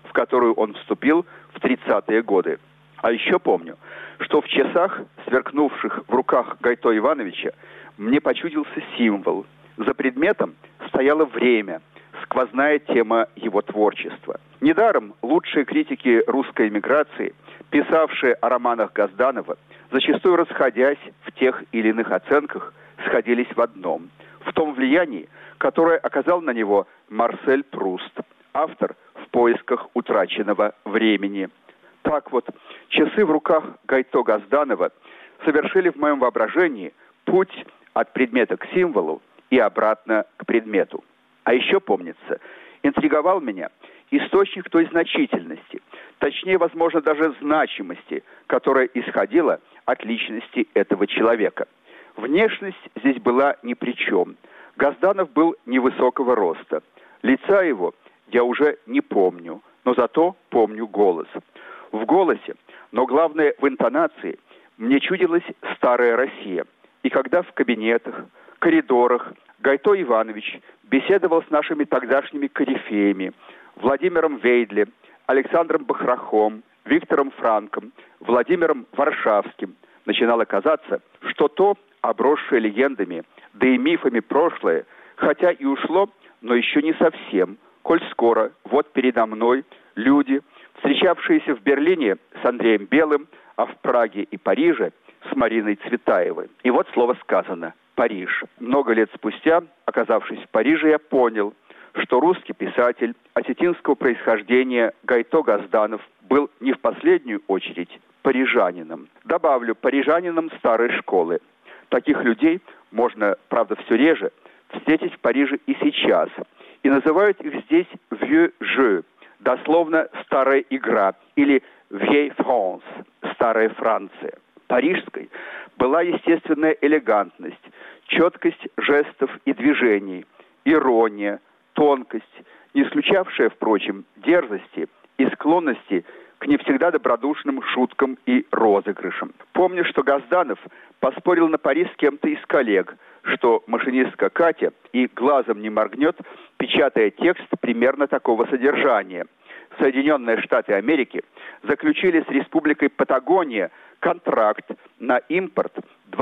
в которую он вступил в 30-е годы. А еще помню, что в часах, сверкнувших в руках Гайто Ивановича, мне почудился символ. За предметом стояло время, сквозная тема его творчества. Недаром лучшие критики русской эмиграции, писавшие о романах Газданова, зачастую расходясь в тех или иных оценках, сходились в одном – в том влиянии, которое оказал на него Марсель Пруст, автор «В поисках утраченного времени». Так вот, часы в руках Гайто Газданова совершили в моем воображении путь от предмета к символу и обратно к предмету. А еще, помнится, интриговал меня источник той значительности, точнее, возможно, даже значимости, которая исходила от личности этого человека. Внешность здесь была ни при чем. Газданов был невысокого роста. Лица его я уже не помню, но зато помню голос. В голосе, но главное в интонации, мне чудилась старая Россия. И когда в кабинетах, коридорах Гайто Иванович беседовал с нашими тогдашними корифеями, Владимиром Вейдле, Александром Бахрахом, Виктором Франком, Владимиром Варшавским, начинало казаться, что то, обросшее легендами, да и мифами прошлое, хотя и ушло, но еще не совсем, коль скоро вот передо мной люди, встречавшиеся в Берлине с Андреем Белым, а в Праге и Париже с Мариной Цветаевой. И вот слово сказано – Париж. Много лет спустя, оказавшись в Париже, я понял, что русский писатель осетинского происхождения Гайто Газданов был не в последнюю очередь парижанином. Добавлю, парижанином старой школы. Таких людей можно, правда, все реже встретить в Париже и сейчас. И называют их здесь «vieux jeu», дословно «старая игра» или «vieille France», «старая Франция». Парижской была естественная элегантность, четкость жестов и движений, ирония, тонкость, не исключавшая, впрочем, дерзости и склонности к не всегда добродушным шуткам и розыгрышам. Помню, что Газданов поспорил на пари с кем-то из коллег, что машинистка Катя и глазом не моргнет, печатая текст примерно такого содержания. Соединенные Штаты Америки заключили с Республикой Патагония контракт на импорт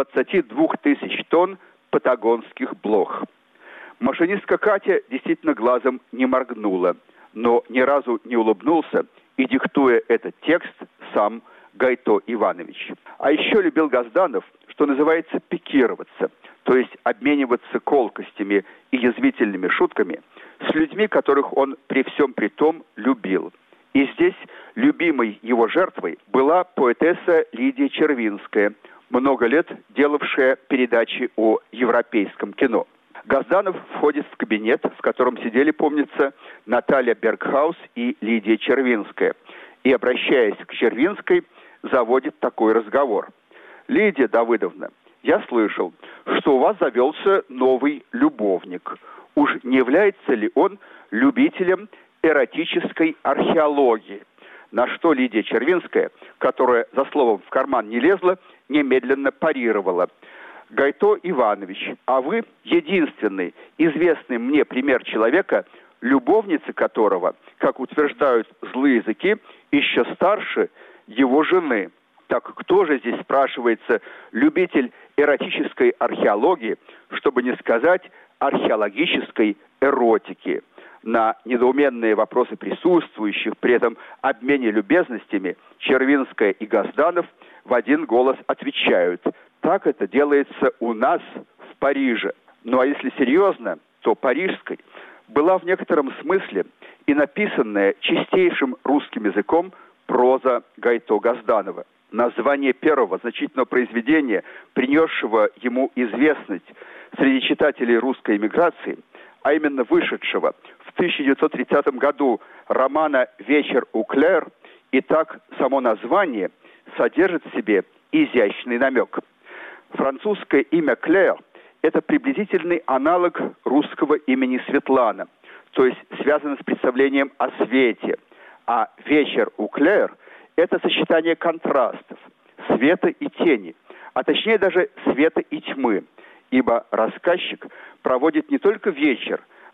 22 тысяч тонн патагонских блох. Машинистка Катя действительно глазом не моргнула, но ни разу не улыбнулся и, диктуя этот текст, сам Гайто Иванович. А еще любил Газданов, что называется, пикироваться, то есть обмениваться колкостями и язвительными шутками с людьми, которых он при всем при том любил. И здесь любимой его жертвой была поэтесса Лидия Червинская, много лет делавшая передачи о европейском кино. Газданов входит в кабинет, в котором сидели, помнится, Наталья Бергхаус и Лидия Червинская. И, обращаясь к Червинской, заводит такой разговор. «Лидия Давыдовна, я слышал, что у вас завелся новый любовник. Уж не является ли он любителем эротической археологии?» На что Лидия Червинская, которая за словом в карман не лезла, немедленно парировала. «Гайто Иванович, а вы единственный известный мне пример человека, любовница которого, как утверждают злые языки, еще старше его жены. Так кто же здесь, спрашивается, любитель эротической археологии, чтобы не сказать археологической эротики?» На недоуменные вопросы присутствующих при этом обмене любезностями Червинская и Газданов в один голос отвечают: «Так это делается у нас в Париже». Ну а если серьезно, то парижской была в некотором смысле и написанная чистейшим русским языком проза Гайто Газданова. Название первого значительного произведения, принесшего ему известность среди читателей русской эмиграции, а именно вышедшего в 1930 году романа «Вечер у Клэр», и так само название содержит в себе изящный намек. Французское имя Клэр – это приблизительный аналог русского имени Светлана, то есть связано с представлением о свете, а «Вечер у Клэр» – это сочетание контрастов, света и тени, а точнее даже света и тьмы, ибо рассказчик проводит не только вечер,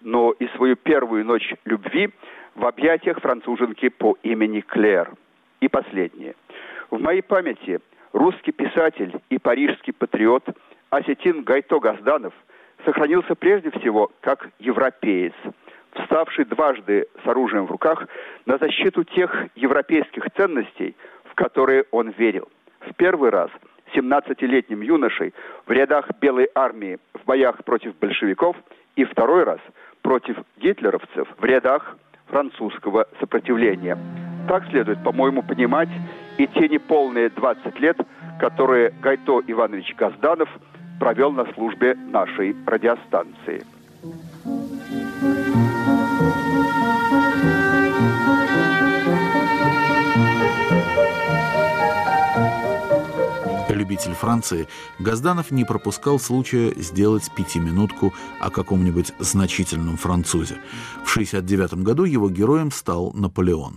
но и свою первую ночь любви в объятиях француженки по имени Клэр. И последнее. В моей памяти русский писатель и парижский патриот осетин Гайто Газданов сохранился прежде всего как европеец, вставший дважды с оружием в руках на защиту тех европейских ценностей, в которые он верил. В первый раз 17-летним юношей в рядах Белой армии в боях против большевиков и второй раз против гитлеровцев в рядах французского сопротивления. Так следует, по-моему, понимать и те неполные 20 лет, которые Гайто Иванович Газданов провел на службе нашей радиостанции. Любитель Франции, Газданов не пропускал случая сделать пятиминутку о каком-нибудь значительном французе. В 1969 году его героем стал Наполеон.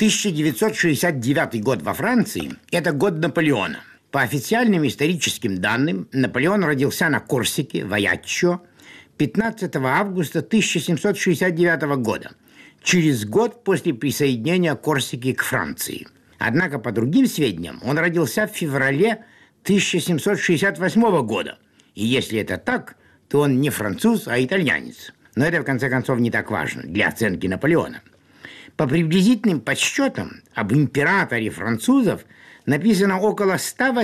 1969 год во Франции – это год Наполеона. По официальным историческим данным, Наполеон родился на Корсике, в Аяччо, 15 августа 1769 года, через год после присоединения Корсики к Франции. Однако, по другим сведениям, он родился в феврале 1768 года. И если это так, то он не француз, а итальянец. Но это, в конце концов, не так важно для оценки Наполеона. По приблизительным подсчетам, об императоре французов написано около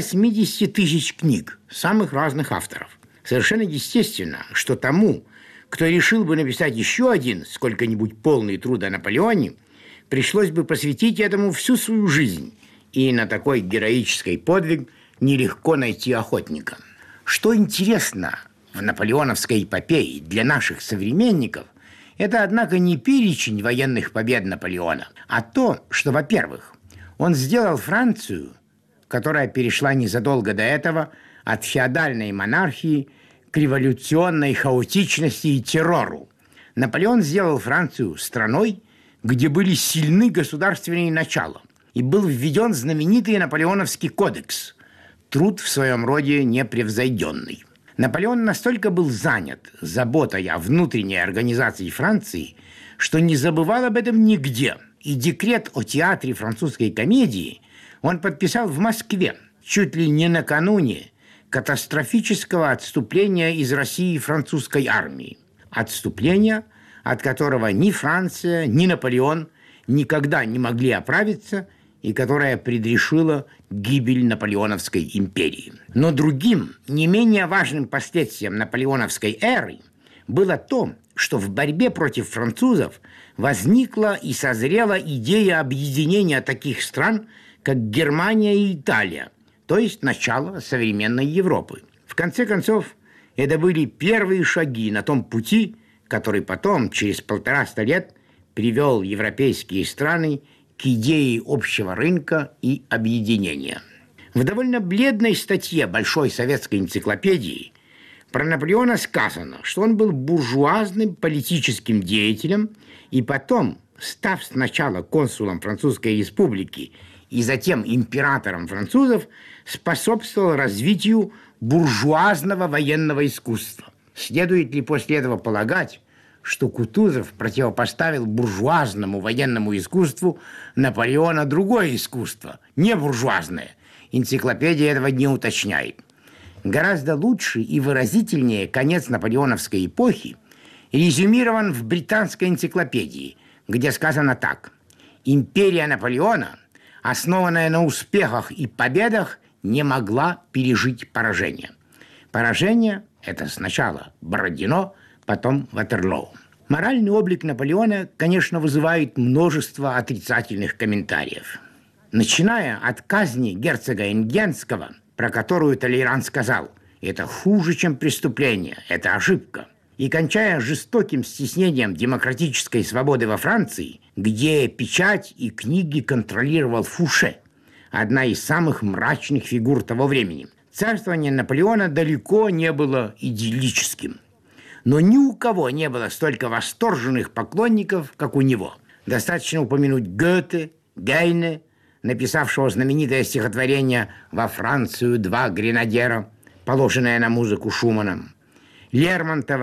180 тысяч книг самых разных авторов. Совершенно естественно, что тому, кто решил бы написать еще один сколько-нибудь полный труд о Наполеоне, пришлось бы посвятить этому всю свою жизнь. И на такой героический подвиг нелегко найти охотника. Что интересно в наполеоновской эпопее для наших современников, это, однако, не перечень военных побед Наполеона, а то, что, во-первых, он сделал Францию, которая перешла незадолго до этого от феодальной монархии к революционной хаотичности и террору. Наполеон сделал Францию страной, где были сильны государственные начала, и был введен знаменитый Наполеоновский кодекс, труд в своем роде непревзойденный. Наполеон настолько был занят заботой о внутренней организации Франции, что не забывал об этом нигде. И декрет о театре французской комедии он подписал в Москве, чуть ли не накануне катастрофического отступления из России французской армии. Отступление, от которого ни Франция, ни Наполеон никогда не могли оправиться, и которая предрешила гибель Наполеоновской империи. Но другим, не менее важным последствием наполеоновской эры было то, что в борьбе против французов возникла и созрела идея объединения таких стран, как Германия и Италия, то есть начало современной Европы. В конце концов, это были первые шаги на том пути, который потом, через 150 лет, привел европейские страны к идее общего рынка и объединения. В довольно бледной статье Большой советской энциклопедии про Наполеона сказано, что он был буржуазным политическим деятелем и потом, став сначала консулом Французской республики и затем императором французов, способствовал развитию буржуазного военного искусства. Следует ли после этого полагать, что Кутузов противопоставил буржуазному военному искусству Наполеона другое искусство, не буржуазное? Энциклопедия этого не уточняет. Гораздо лучше и выразительнее конец наполеоновской эпохи резюмирован в британской энциклопедии, где сказано так: «Империя Наполеона, основанная на успехах и победах, не могла пережить поражение». Поражение – это сначала Бородино, потом Ватерлоу. Моральный облик Наполеона, конечно, вызывает множество отрицательных комментариев. Начиная от казни герцога Энгенского, про которую Толейран сказал: «Это хуже, чем преступление, это ошибка», и кончая жестоким стеснением демократической свободы во Франции, где печать и книги контролировал Фуше, одна из самых мрачных фигур того времени. Царствование Наполеона далеко не было идиллическим. Но ни у кого не было столько восторженных поклонников, как у него. Достаточно упомянуть Гёте, Гейне, написавшего знаменитое стихотворение «Во Францию два гренадера», положенное на музыку Шуманом, Лермонтова,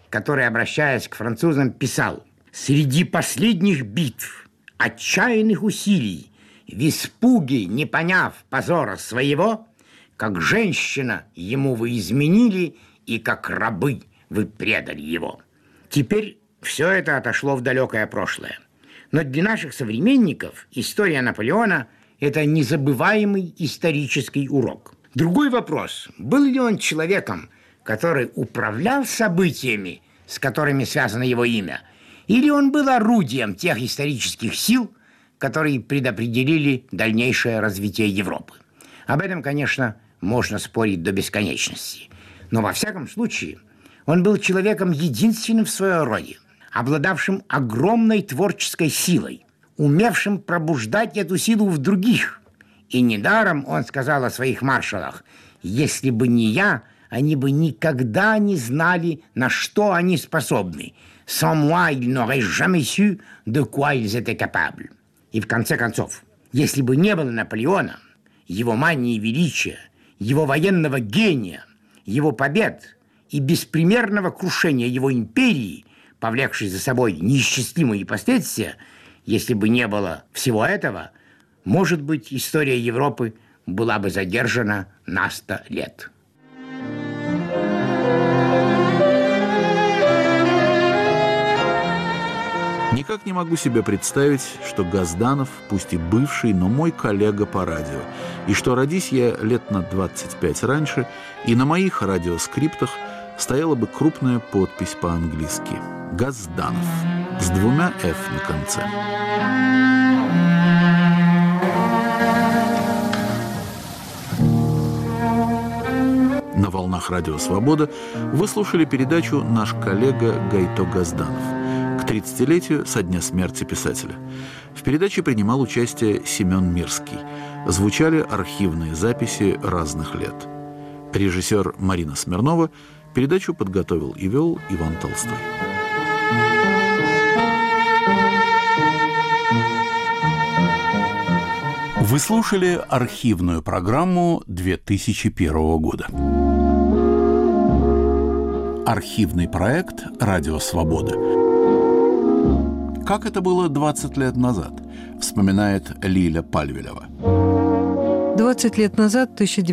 который, обращаясь к французам, писал: «Среди последних битв, отчаянных усилий, в испуге, не поняв позора своего, как женщина ему вы изменили, и как рабы вы предали его». Теперь все это отошло в далекое прошлое. Но для наших современников история Наполеона – это незабываемый исторический урок. Другой вопрос: был ли он человеком, который управлял событиями, с которыми связано его имя, или он был орудием тех исторических сил, которые предопределили дальнейшее развитие Европы? Об этом, конечно, можно спорить до бесконечности. Но во всяком случае он был человеком единственным в своем роде, обладавшим огромной творческой силой, умевшим пробуждать эту силу в других. И недаром он сказал о своих маршалах: «Если бы не я, они бы никогда не знали, на что они способны. Sans moi, ils n'auraient jamais su de quoi ils étaient capables». И в конце концов, если бы не было Наполеона, его мании величия, его военного гения, его побед и беспримерного крушения его империи, повлекшей за собой неисчислимые последствия, если бы не было всего этого, может быть, история Европы была бы задержана на 100 лет. Никак не могу себе представить, что Газданов, пусть и бывший, но мой коллега по радио, и что родись я лет на 25 раньше, и на моих радиоскриптах стояла бы крупная подпись по-английски «Газданов» с 2 «Ф» на конце. На волнах «Радио Свобода» вы слушали передачу «Наш коллега Гайто Газданов» к 30-летию со дня смерти писателя. В передаче принимал участие Семен Мирский. Звучали архивные записи разных лет. Режиссер Марина Смирнова. Передачу подготовил и вел Иван Толстой. Вы слушали архивную программу 2001 года. Архивный проект «Радио Свобода». Как это было 20 лет назад, вспоминает Лиля Пальвелева. 20 лет назад, в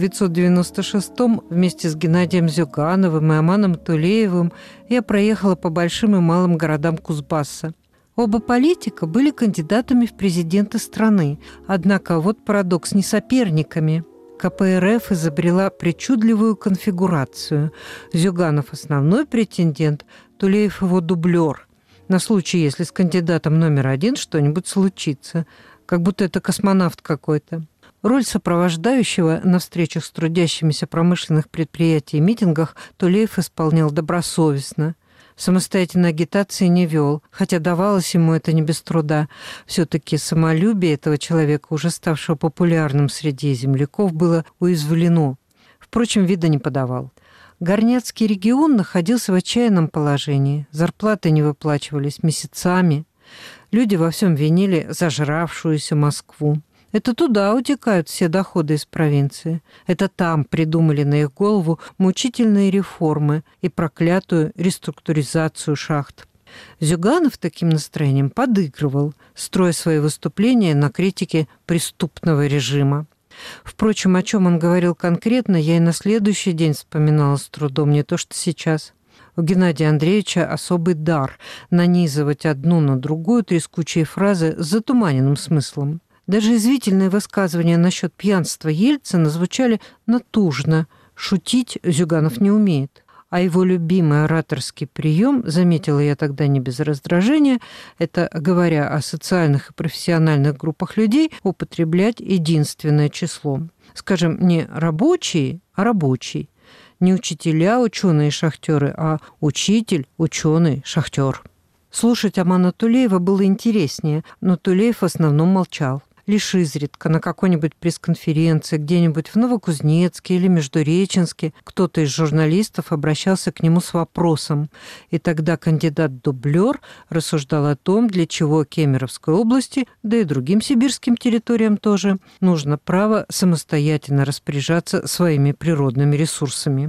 1996-м, вместе с Геннадием Зюгановым и Аманом Тулеевым я проехала по большим и малым городам Кузбасса. Оба политика были кандидатами в президенты страны, однако вот парадокс, не соперниками. КПРФ изобрела причудливую конфигурацию. Зюганов – основной претендент, Тулеев – его дублер. На случай, если с кандидатом номер 1 что-нибудь случится. Как будто это космонавт какой-то. Роль сопровождающего на встречах с трудящимися промышленных предприятий и митингах Тулеев исполнял добросовестно. Самостоятельной агитации не вел, хотя давалось ему это не без труда. Все-таки самолюбие этого человека, уже ставшего популярным среди земляков, было уязвлено. Впрочем, вида не подавал. Горняцкий регион находился в отчаянном положении. Зарплаты не выплачивались месяцами. Люди во всем винили зажравшуюся Москву. Это туда утекают все доходы из провинции. Это там придумали на их голову мучительные реформы и проклятую реструктуризацию шахт. Зюганов таким настроением подыгрывал, строя свои выступления на критике преступного режима. Впрочем, о чем он говорил конкретно, я и на следующий день вспоминала с трудом, не то что сейчас. У Геннадия Андреевича особый дар нанизывать одну на другую трескучие фразы с затуманенным смыслом. Даже извительные высказывания насчет пьянства Ельцина звучали натужно. Шутить Зюганов не умеет. А его любимый ораторский прием, заметила я тогда не без раздражения, это, говоря о социальных и профессиональных группах людей, употреблять единственное число. Скажем, не рабочие, а рабочий. Не учителя, ученые, шахтеры, а учитель, ученый, шахтер. Слушать Амана Тулеева было интереснее, но Тулеев в основном молчал. Лишь изредка на какой-нибудь пресс-конференции где-нибудь в Новокузнецке или Междуреченске кто-то из журналистов обращался к нему с вопросом. И тогда кандидат-дублер рассуждал о том, для чего Кемеровской области, да и другим сибирским территориям тоже, нужно право самостоятельно распоряжаться своими природными ресурсами.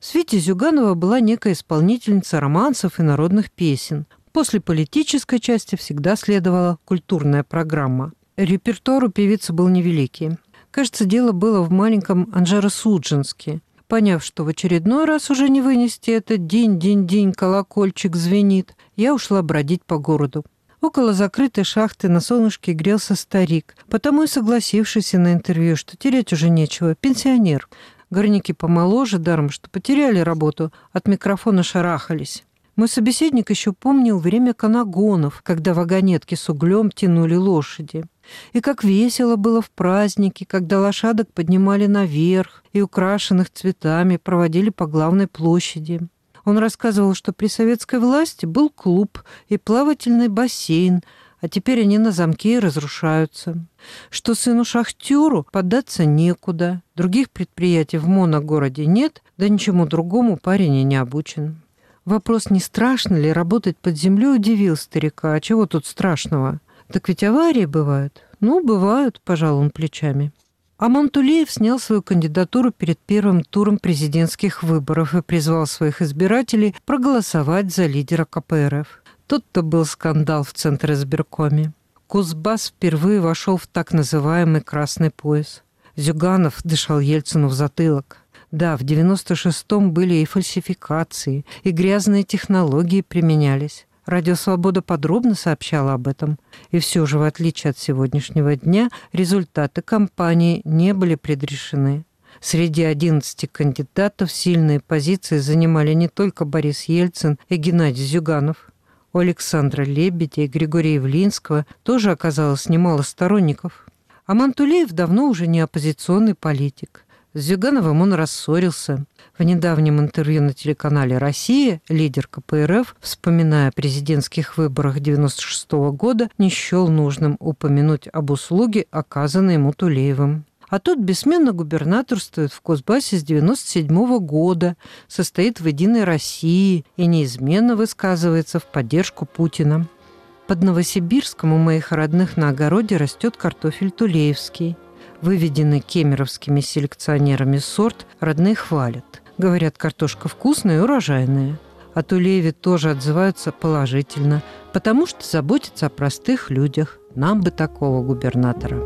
свите Зюганова была некая исполнительница романсов и народных песен. После политической части всегда следовала культурная программа. Репертуар у певицы был невеликий. Кажется, дело было в маленьком Анжеро-Судженске. Поняв, что в очередной раз уже не вынести этот день-день-день, колокольчик звенит, я ушла бродить по городу. Около закрытой шахты на солнышке грелся старик, потому и согласившийся на интервью, что терять уже нечего, пенсионер. Горняки помоложе, даром, что потеряли работу, от микрофона шарахались. Мой собеседник еще помнил время канагонов, когда вагонетки с углем тянули лошади. И как весело было в празднике, когда лошадок поднимали наверх и украшенных цветами проводили по главной площади. Он рассказывал, что при советской власти был клуб и плавательный бассейн, а теперь они на замке и разрушаются. Что сыну-шахтеру податься некуда, других предприятий в моногороде нет, да ничему другому парень и не обучен. Вопрос, не страшно ли работать под землей, удивил старика. А чего тут страшного? Так ведь аварии бывают. Ну, бывают, пожал он плечами. Аман Тулеев снял свою кандидатуру перед первым туром президентских выборов и призвал своих избирателей проголосовать за лидера КПРФ. Тут-то был скандал в Центризбиркоме. Кузбасс впервые вошел в так называемый «красный пояс». Зюганов дышал Ельцину в затылок. Да, в 96-м были и фальсификации, и грязные технологии применялись. Радио «Свобода» подробно сообщала об этом. И все же, в отличие от сегодняшнего дня, результаты кампании не были предрешены. Среди 11 кандидатов сильные позиции занимали не только Борис Ельцин и Геннадий Зюганов. У Александра Лебедя и Григория Явлинского тоже оказалось немало сторонников. Аман Тулеев давно уже не оппозиционный политик. С Зюгановым он рассорился. В недавнем интервью на телеканале «Россия» лидер КПРФ, вспоминая о президентских выборах 1996 года, не счел нужным упомянуть об услуге, оказанной ему Тулеевым. А тот бессменно губернаторствует в Кузбассе с 1997 года, состоит в «Единой России» и неизменно высказывается в поддержку Путина. Под Новосибирском у моих родных на огороде растет картофель тулеевский. Выведенный кемеровскими селекционерами сорт родные хвалят. Говорят, картошка вкусная и урожайная. О Тулееве тоже отзываются положительно, потому что заботится о простых людях. Нам бы такого губернатора.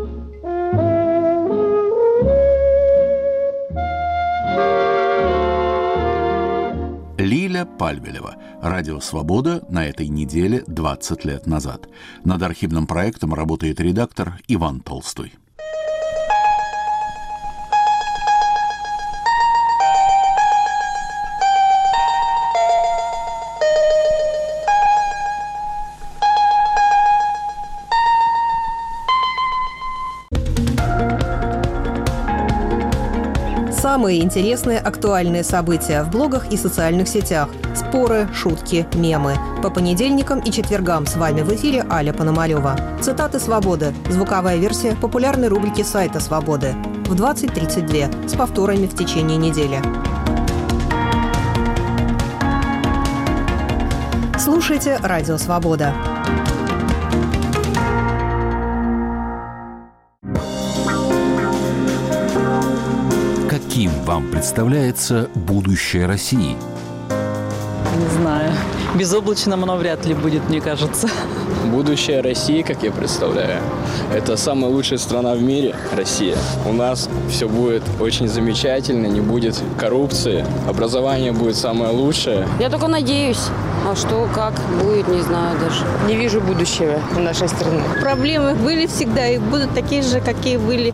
Лиля Пальвелева. Радио «Свобода» на этой неделе 20 лет назад. Над архивным проектом работает редактор Иван Толстой. Самые интересные актуальные события в блогах и социальных сетях. Споры, шутки, мемы. По понедельникам и четвергам с вами в эфире Аля Пономарёва. Цитаты «Свободы». Звуковая версия популярной рубрики сайта «Свободы». В 20:32 с повторами в течение недели. Слушайте «Радио Свобода». Каким вам представляется будущее России? Не знаю. Безоблачным оно вряд ли будет, мне кажется. Будущее России, как я представляю, это самая лучшая страна в мире, Россия. У нас все будет очень замечательно, не будет коррупции, образование будет самое лучшее. Я только надеюсь. А что, как будет, не знаю даже. Не вижу будущего в нашей стране. Проблемы были всегда и будут такие же, какие были.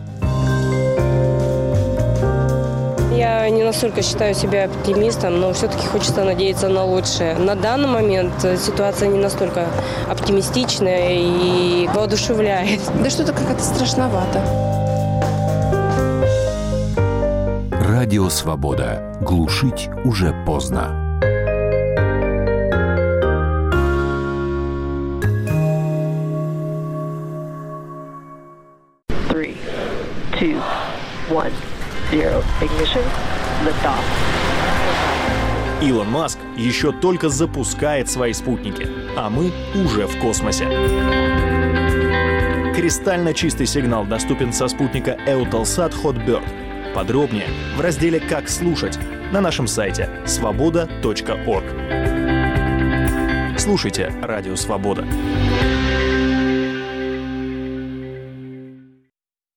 Я не настолько считаю себя оптимистом, но все-таки хочется надеяться на лучшее. На данный момент ситуация не настолько оптимистичная и воодушевляет. Да что-то как-то страшновато. Радио «Свобода». Глушить уже поздно. Three, two, one. Zero. Ignition. Liftoff. Илон Маск еще только запускает свои спутники, а мы уже в космосе. Кристально чистый сигнал доступен со спутника Eutelsat Hotbird. подробнее в разделе «Как слушать» на нашем сайте svoboda.org. Слушайте «Радио Свобода».